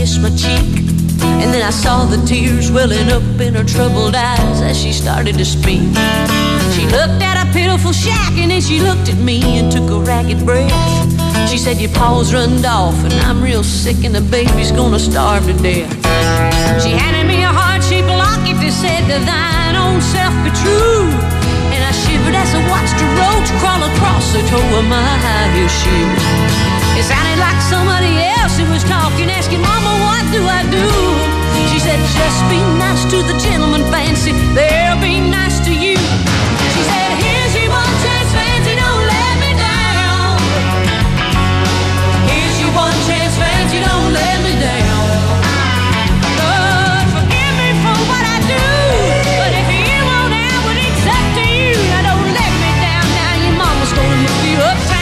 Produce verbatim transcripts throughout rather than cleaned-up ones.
kissed my cheek, and then I saw the tears welling up in her troubled eyes as she started to speak. She looked at a pitiful shack, and then she looked at me and took a ragged breath. She said, your paws runned off, and I'm real sick, and the baby's gonna starve to death. She handed me a heart-shaped locket that said, to thine own self be true. And I shivered as I watched a roach crawl across the toe of my high heel shoe. It sounded like somebody else who was talking, asking, Mama, what do I do? She said, just be nice to the gentleman, Fancy, they'll be nice to you. She said, here's your one chance, Fancy, don't let me down. Here's your one chance, Fancy, don't let me down. Lord, forgive me for what I do, but if you won't have what it's up to you, now don't let me down. Now your mama's gonna move you uptown.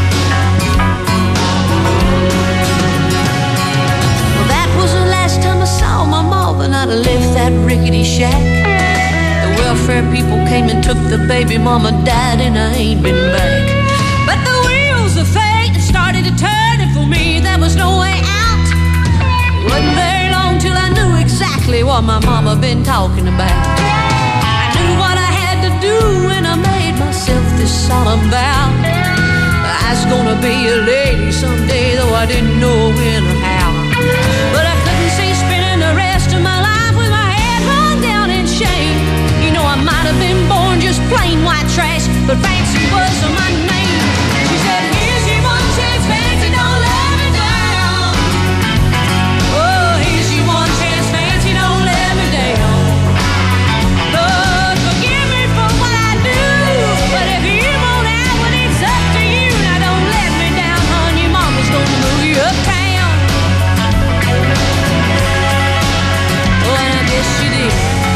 Well, that was the last time I saw my mother, and I'd left that rickety shack. The welfare people came and took the baby, mama died, and I ain't been back. But the wheels of fate started to turn, and for me there was no way out. It wasn't very long till I knew exactly what my mama been talking about. I knew what I had to do, and I made myself this solemn vow. I was gonna be a lady someday, though I didn't know when or how. But I couldn't see spending the rest of my life with my head hung down in shame. You know, I might have been born just plain white trash, but Fancy was my name. She said, here's your one chance, Fancy, don't let me down. Oh, here's your one chance, Fancy, don't let me down. Lord, forgive me for what I do, but if you won't have what it's up to you, now don't let me down, hon, your mama's gonna move you uptown. Oh, and I guess she did.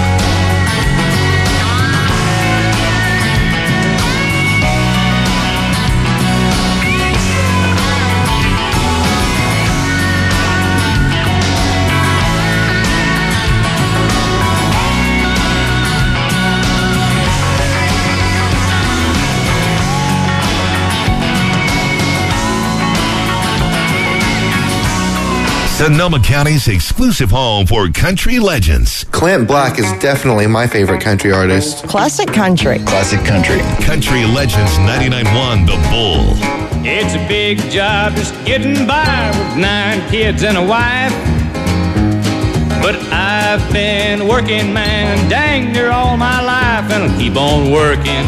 Sonoma County's exclusive home for country legends. Clint Black is definitely my favorite country artist. Classic country. Classic country. Country Legends ninety-nine point one The Bull. It's a big job just getting by with nine kids and a wife. But I've been working, man, dang near all my life, and I'll keep on working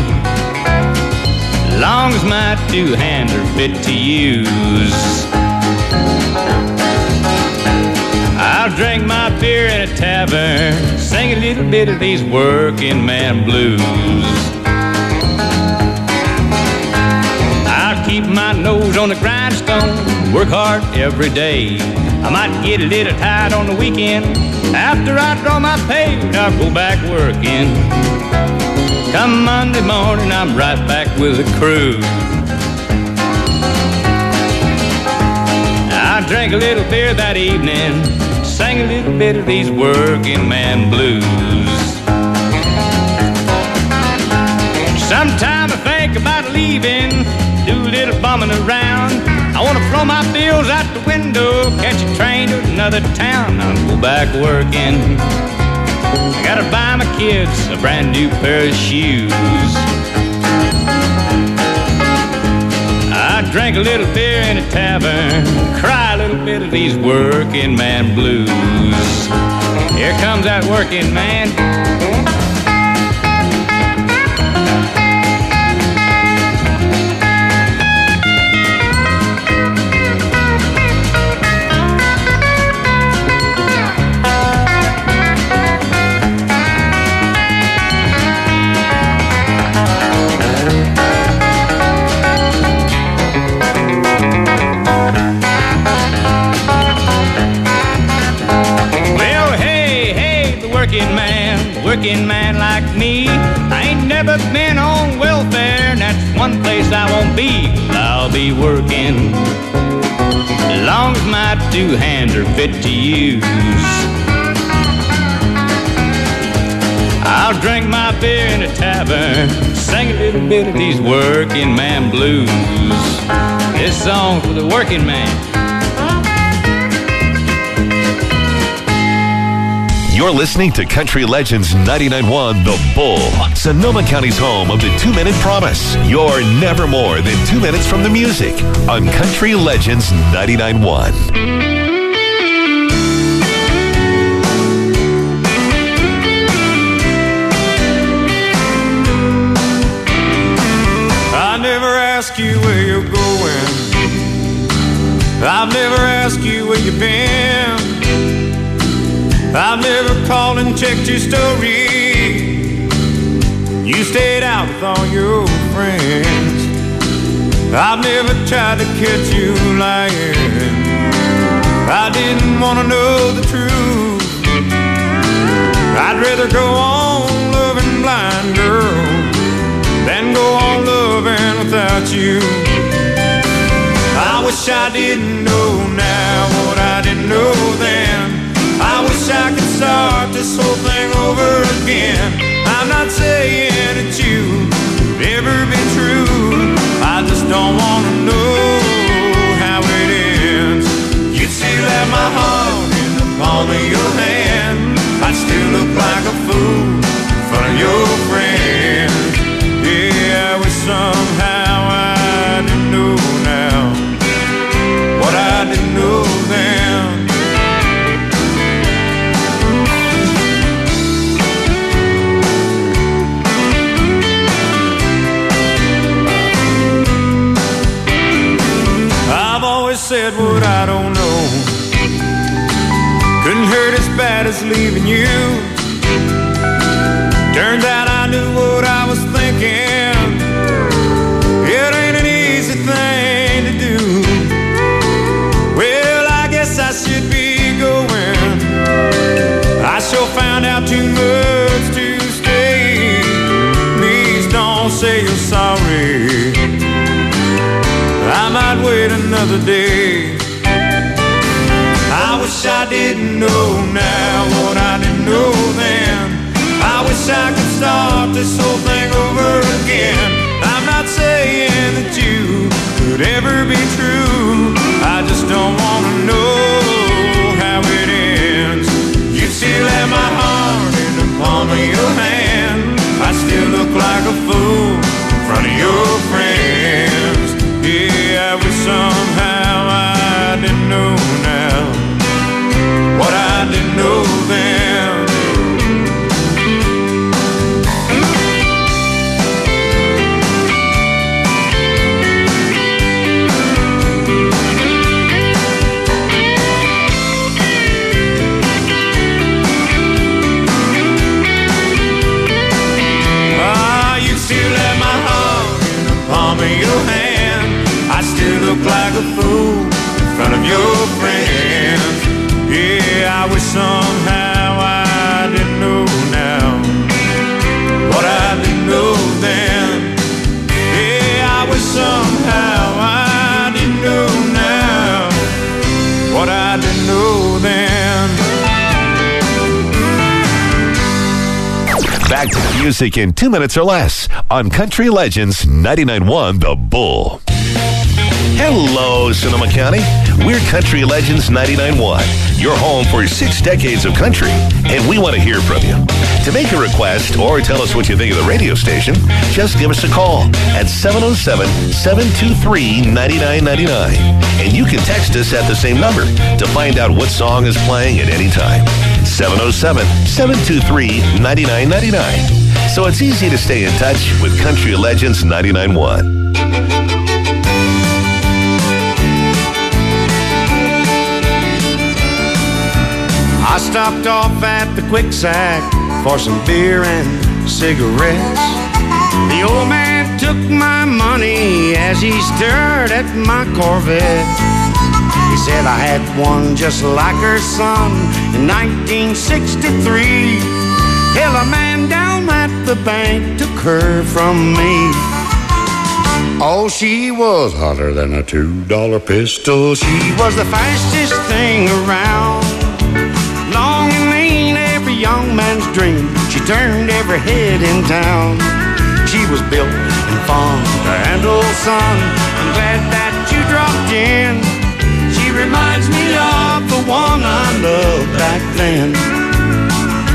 long as my two hands are fit to use. I'll drink my beer in a tavern, sing a little bit of these working man blues. I'll keep my nose on the grindstone, work hard every day. I might get a little tired on the weekend. After I draw my pay, I'll go back working. Come Monday morning, I'm right back with the crew. I drank a little beer that evening, sang a little bit of these working man blues. Sometime I think about leaving, do a little bumming around. I want to throw my bills out the window, catch a train to another town. I'll go back working. I gotta buy my kids a brand new pair of shoes. I drank a little beer in a tavern, cry a little bit of these working man blues. Here comes that working man. Working man like me, I ain't never been on welfare, and that's one place I won't be. I'll be working as long as my two hands are fit to use. I'll drink my beer in a tavern, sing a little bit of these working man blues. This song's for the working man. You're listening to Country Legends ninety-nine point one The Bull, Sonoma County's home of the two-minute promise. You're never more than two minutes from the music on Country Legends ninety-nine point one. Ask you where you're going. I've never asked you where you've been. I've never called and checked your story. You stayed out with all your friends. I've never tried to catch you lying. I didn't want to know the truth. I'd rather go on loving blind, girl, than go on loving without you. I wish I didn't know now what I didn't know then. I wish I could start this whole thing over again. I'm not saying that you could ever be true. I just don't want to know how it ends. You'd still have my heart in the palm of your hand. I'd still look like a fool in front of your friends. Yeah, I wish somehow I didn't know now what I didn't know then. I've always said what I don't know. Couldn't hurt as bad as leaving you. Turns out I knew what I was thinking. It ain't an easy thing to do. Well, I guess I should be going. I sure found out too much to stay. Please don't say you're sorry. I might wait another day. I wish I didn't know now what I didn't know then. I wish I could start this whole thing over again. I'm not saying that you could ever be true. I just don't want to know how it ends. You still have my heart in the palm of your hand. I still look like a fool in front of your friends. Yeah, I wish somehow I didn't know now what I didn't know then. Look like a fool in front of your friends. Yeah, I wish somehow I didn't know now what I didn't know then. Yeah, I wish somehow I didn't know now what I didn't know then. Back to the music in two minutes or less on Country Legends ninety-nine point one The Bull. Hello, Sonoma County. We're Country Legends ninety-nine point one, your home for six decades of country, and we want to hear from you. To make a request or tell us what you think of the radio station, just give us a call at seven oh seven, seven two three, nine nine nine nine. And you can text us at the same number to find out what song is playing at any time. seven oh seven, seven two three, nine nine nine nine. So it's easy to stay in touch with Country Legends ninety-nine point one. I stopped off at the Quick Sack for some beer and cigarettes. The old man took my money as he stared at my Corvette. He said I had one just like her son in nineteen sixty-three. Hell, a man down at the bank took her from me. Oh, she was hotter than a two-dollar pistol. She was the fastest thing around. Long and lean, every young man's dream. She turned every head in town. She was built and fun to handle, son. I'm glad that you dropped in. She reminds me of the one I loved back then.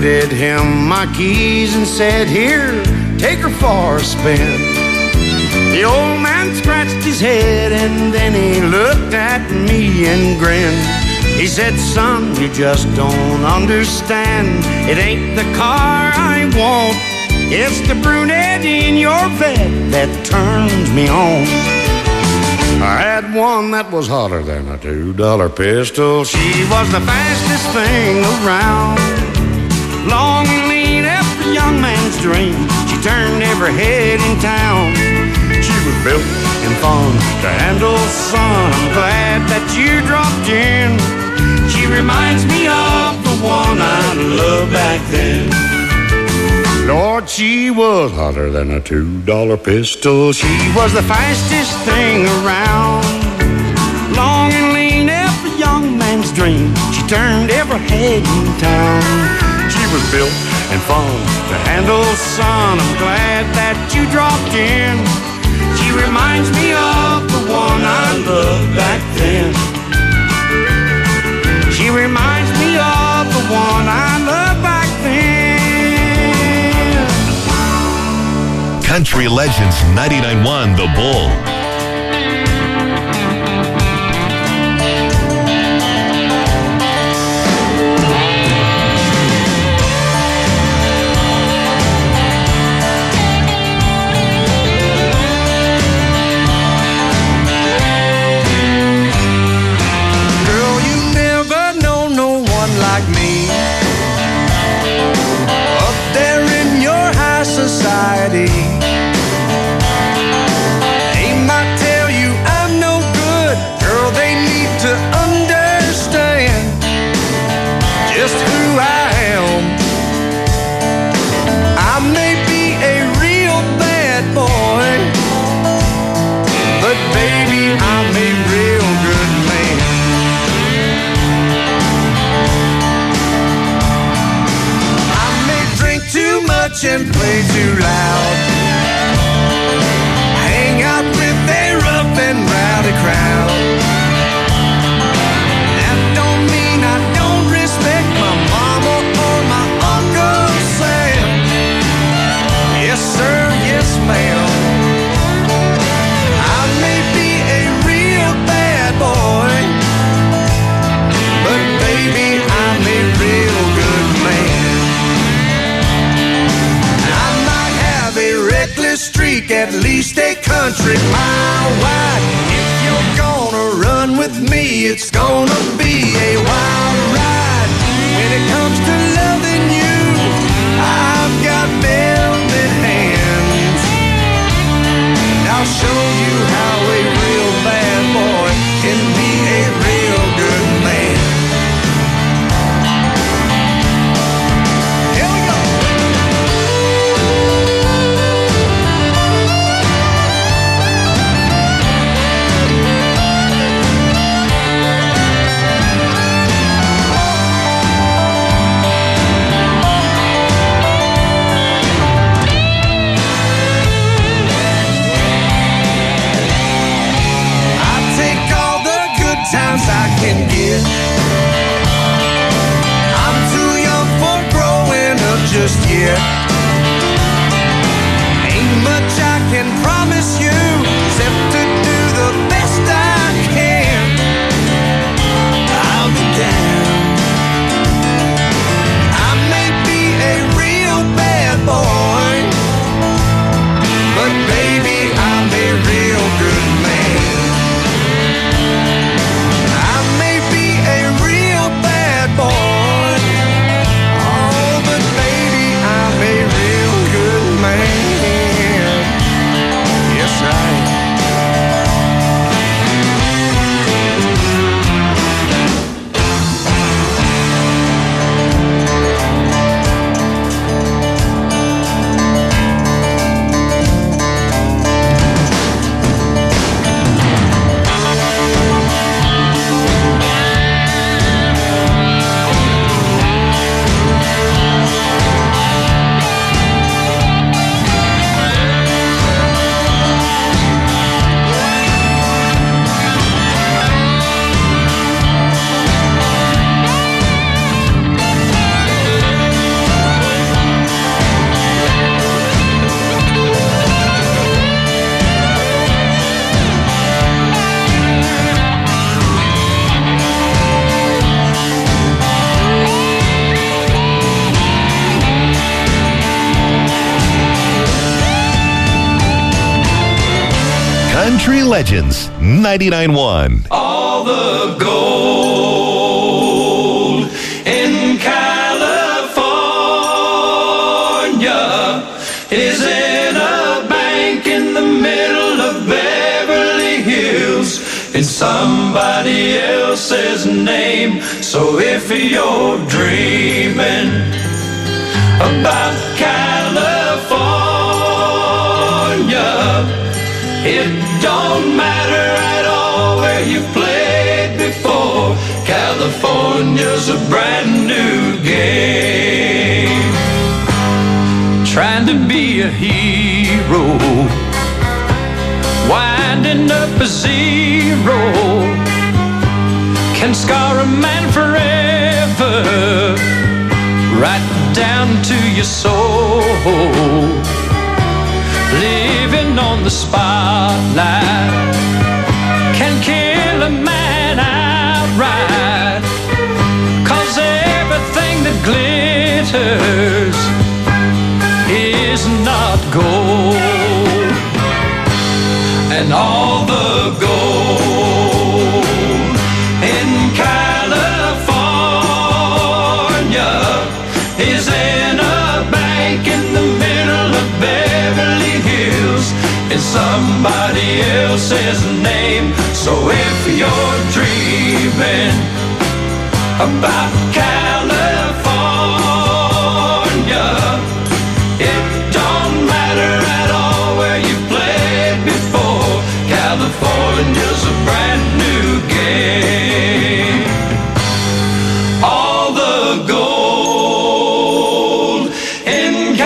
handed him my keys and said, "Here, take her for a spin." The old man scratched his head and then he looked at me and grinned. He said, "Son, you just don't understand. It ain't the car I want. It's the brunette in your vet that turns me on." I had one that was hotter than a two-dollar pistol. She was the fastest thing around. Long and lean, every young man's dream. She turned every head in town. She was built and fun to handle, son. I'm glad that you dropped in. She reminds me of the one I loved back then. Lord, she was hotter than a two-dollar pistol. She was the fastest thing around. Long and lean, every young man's dream. She turned every head in town. She was built and fun to handle, son. I'm glad that you dropped in. She reminds me of the one I loved back then. She reminds me of the one I loved back then. Country Legends ninety-nine point one The Bull. Girl, you never know no one like me. Up there in your high society. And play too loud. Hang out with a rough and rowdy crowd. That don't mean I don't respect my mama or my Uncle Sam. Yes sir, yes ma'am. I may be a real bad boy, but baby I'm a real good man. Streak at least a country mile wide. If you're gonna run with me, it's gonna be a wild ride. When it comes to loving you, I've got velvet hands. And I'll show you how a real bad boy can be a real good man. Times I can get. I'm too young for growing up just yet. Ain't much I can promise you except to do the best I can. I'll be down. I may be a real bad boy, but baby I'm a real good man. Boy, oh, but baby, I'm a Legends ninety-nine point one. All the gold in California is in a bank in the middle of Beverly Hills in somebody else's name. So if you're dreaming about California, it don't matter at all where you played before. California's a brand new game. Trying to be a hero, winding up a zero, can scar a man forever, right down to your soul. Living on the spotlight can kill a man outright, 'cause everything that glitters is not gold. And all the gold in California is in a bank in the middle of Beverly Hills in somebody else's name. So if you're dreaming about California, it don't matter at all where you played before. California's a brand new game. All the gold in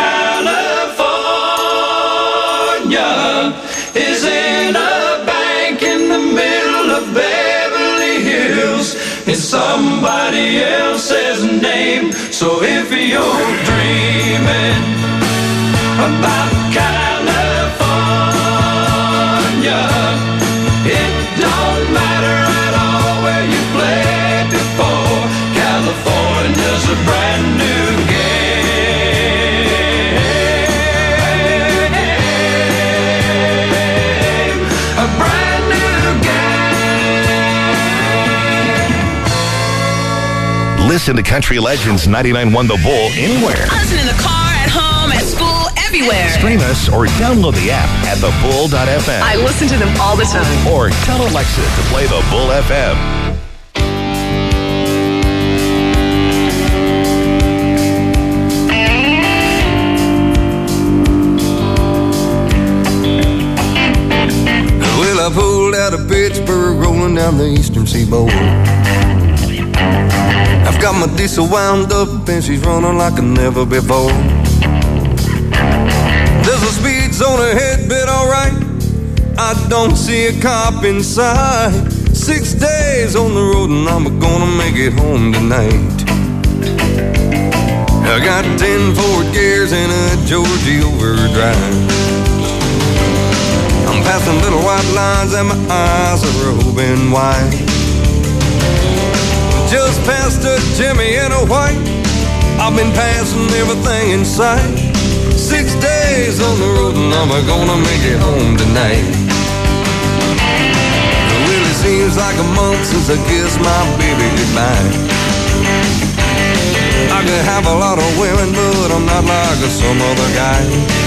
California is in a bank in the middle of Beverly Hills in somebody else's name. So if you're dreaming about California, it don't matter at all where you played before. California's a brand new game. A brand new game. Listen to Country Legends ninety-nine point one The Bull anywhere. Listen in the car, at home, at school, everywhere. Stream us or download the app at the bull dot f m. I listen to them all the time. Or tell Alexa to play the Bull F M. Well, I pulled out of Pittsburgh, rolling down the eastern seaboard. I've got my diesel wound up and she's running like never before. There's a speed zone ahead, but alright, I don't see a cop inside. Six days on the road and I'm gonna make it home tonight. I got ten Ford gears and a Georgie overdrive. I'm passing little white lines and my eyes are open wide. Just past a Jimmy and a white, I've been passing everything in sight. Six days on the road and I'm gonna make it home tonight. Well, it seems like a month since I kissed my baby goodbye. I could have a lot of women, but I'm not like some other guy.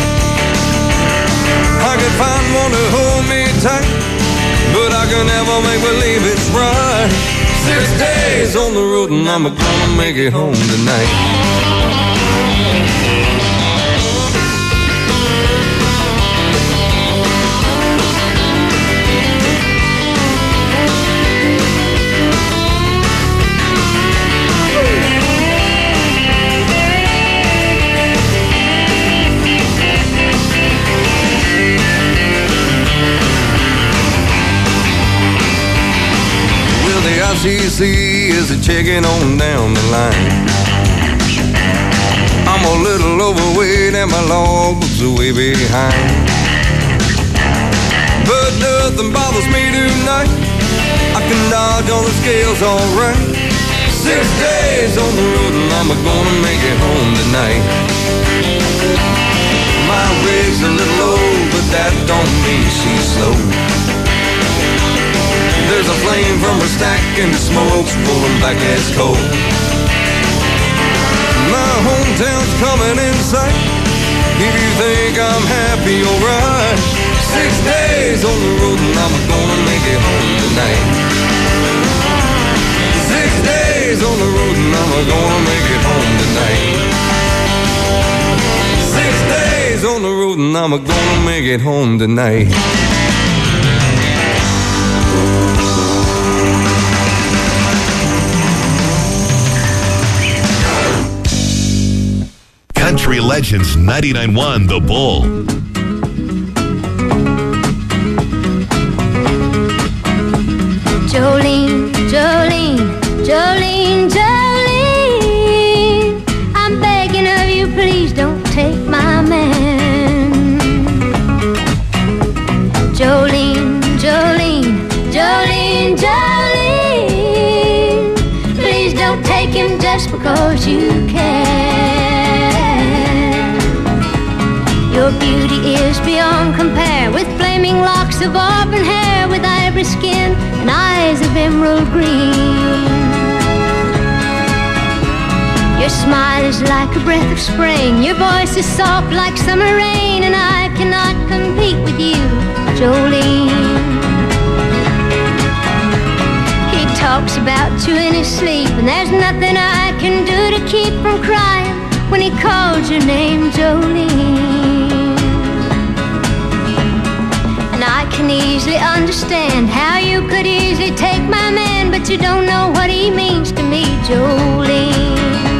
I could find one to hold me tight, but I can never make believe it's right. Six days on the road and I'm gonna make it home tonight. I C C is a checking on down the line. I'm a little overweight and my logbook's way behind. But nothing bothers me tonight. I can dodge on the scales alright. Six days on the road and I'm gonna make it home tonight. My rig's a little low, but that don't mean she's slow. There's a flame from her stack and the smoke's pulling back as coal. My hometown's coming in sight. If you think I'm happy, alright. Six days on the road and I'm gonna make it home tonight. Six days on the road and I'm gonna make it home tonight. Six days on the road and I'm gonna make it home tonight. Country Legends ninety-nine point one The Bull. Jolene, Jolene, Jolene, Jolene, I'm begging of you, please don't take my man. Jolene, Jolene, Jolene, Jolene, please don't take him just because you can. Your beauty is beyond compare, with flaming locks of auburn hair, with ivory skin and eyes of emerald green. Your smile is like a breath of spring, your voice is soft like summer rain, and I cannot compete with you, Jolene. He talks about you in his sleep, and there's nothing I can do to keep from crying when he calls your name, Jolene. And I can easily understand how you could easily take my man, but you don't know what he means to me, Jolene.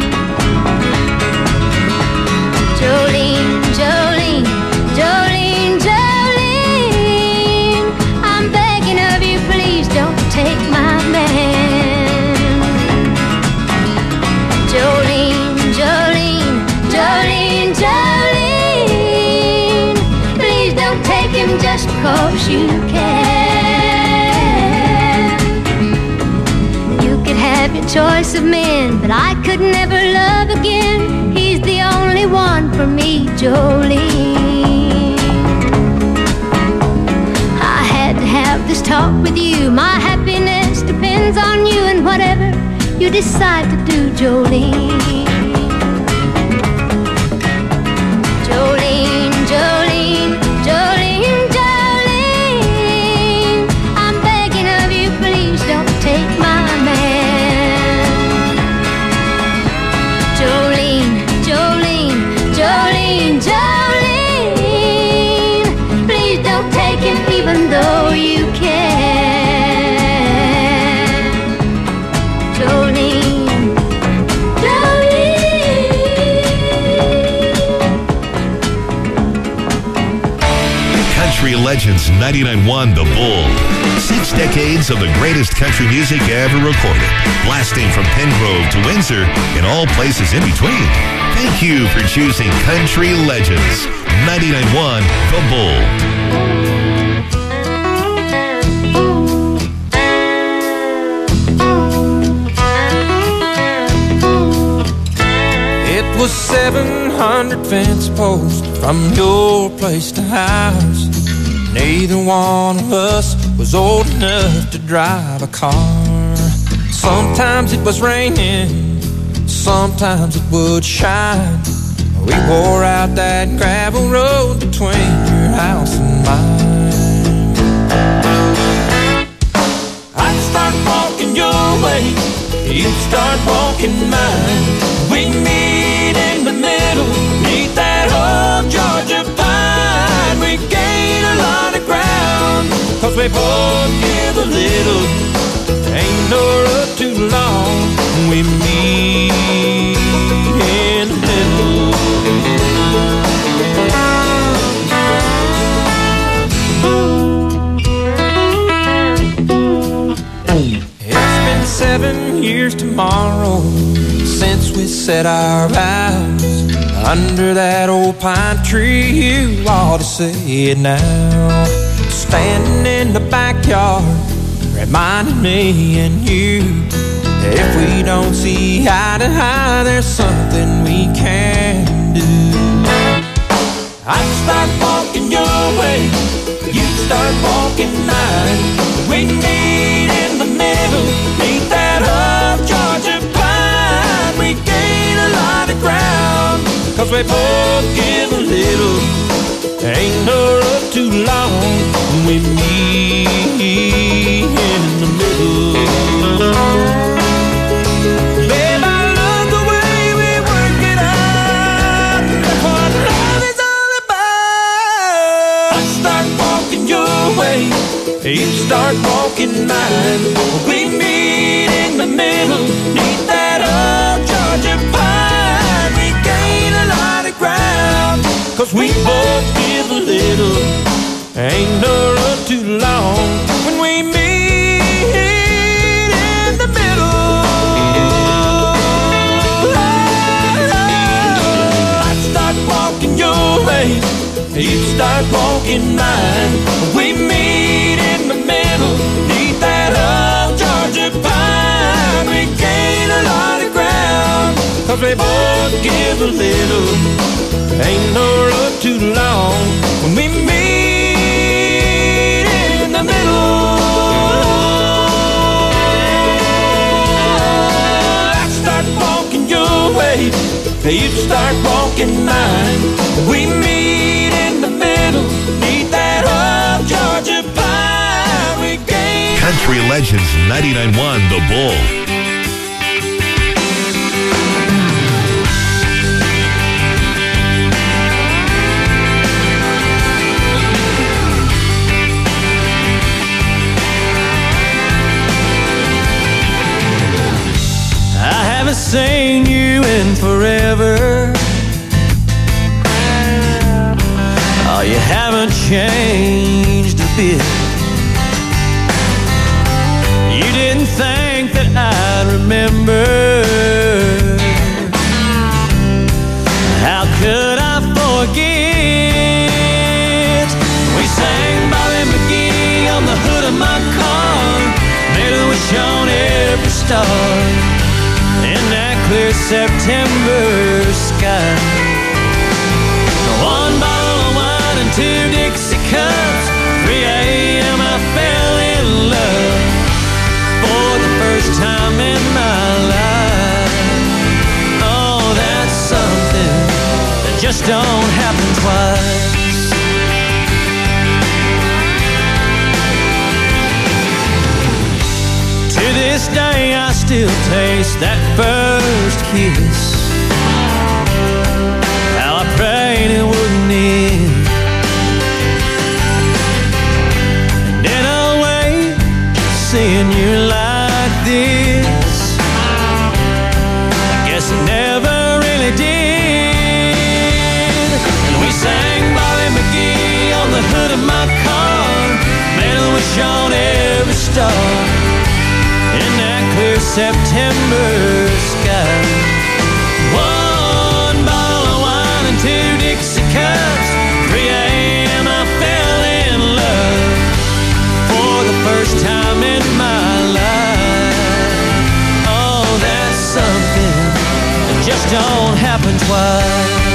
Jolene, Jolene, Jolene, Jolene, I'm begging of you, please don't take my man. Jolene, Jolene, Jolene, Jolene, please don't take him just because you can. You could have your choice of men, but I could never love again. He's the only one for me, Jolene. I had to have this talk with you. My happiness depends on you, and whatever you decide to do, Jolene. Jolene, Jolene, Jolene, Jolene, I'm begging of you, please don't take my man. Jolene, Jolene, Jolene, Jolene, please don't take him even though you can. Jolene, Country Legends ninety-nine point one The Bull. Six decades of the greatest country music ever recorded, blasting from Pengrove to Windsor and all places in between. Thank you for choosing Country Legends ninety-nine point one The Bull. It was seven hundred fence posts from your place to house. Neither one of us was old enough to drive a car. Sometimes it was raining, sometimes it would shine. We wore out that gravel road between your house and mine. I'd start walking your way, you'd start walking mine. We'd meet in the middle, meet that old Georgia pine. We gain a lot of ground, cause we both give a little. Ain't no road too long, we meet in the middle. It's been seven years tomorrow since we said our vows under that old pine tree. You ought to say it now. Standing in the backyard, reminding me and you, if we don't see eye to eye, there's something we can do. I'd start walking your way, you'd start walking mine. We we meet in the middle, meet that old Georgia pine. We gain a lot of ground, cause we both give a little. Ain't no road too long when we meet in the middle. Babe, I love the way we work it out. That's what love is all about. I start walking your way, you start walking mine. We meet in the middle, neath that old Georgia pine. We gain a lot of ground, cause we both give a little. Ain't no road too long when we meet in the middle. I start walking your way, you start walking mine. We meet in the middle, neath that old Georgia pine. We gain a lot of ground, cause we both give a little. Ain't no road too long when we meet in the middle. I start walking your way, you start walking mine. We meet in the middle, neath that old Georgia pine. We gain. Country Legends ninety-nine point one The Bull. Seen you in forever. Oh, you haven't changed a bit. You didn't think that I'd remember. How could I forget? We sang Bobby McGee on the hood of my car, made a wish on every star in that clear September sky. One bottle of wine and two Dixie cups. three a.m. I fell in love for the first time in my life. Oh, that's something that just don't happen twice. To this day I still taste that first kiss. How I prayed it wouldn't end. And in a way, seeing you like this, I guess it never really did. And we sang Bobby McGee on the hood of my car, made a wish on every star in that clear September sky. One bottle of wine and two Dixie cups. three a.m. I fell in love for the first time in my life. Oh, that's something that just don't happen twice.